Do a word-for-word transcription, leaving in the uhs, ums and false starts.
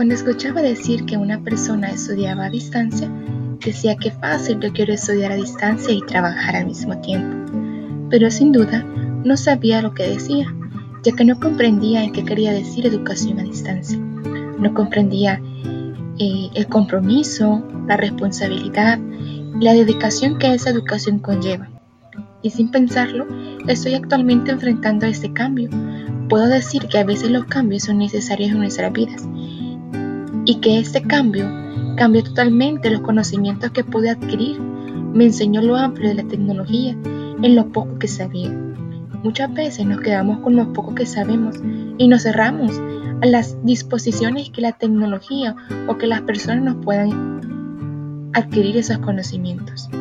Cuando escuchaba decir que una persona estudiaba a distancia, decía que fácil, yo quiero estudiar a distancia y trabajar al mismo tiempo. Pero sin duda no sabía lo que decía, ya que no comprendía en qué quería decir educación a distancia. No comprendía eh, el compromiso, la responsabilidad y la dedicación que esa educación conlleva. Y sin pensarlo, estoy actualmente enfrentando este cambio. Puedo decir que a veces los cambios son necesarios en nuestras vidas y que este cambio cambió totalmente los conocimientos que pude adquirir. Me enseñó lo amplio de la tecnología en lo poco que sabía. Muchas veces nos quedamos con lo poco que sabemos y nos cerramos a las disposiciones que la tecnología o que las personas nos puedan adquirir esos conocimientos.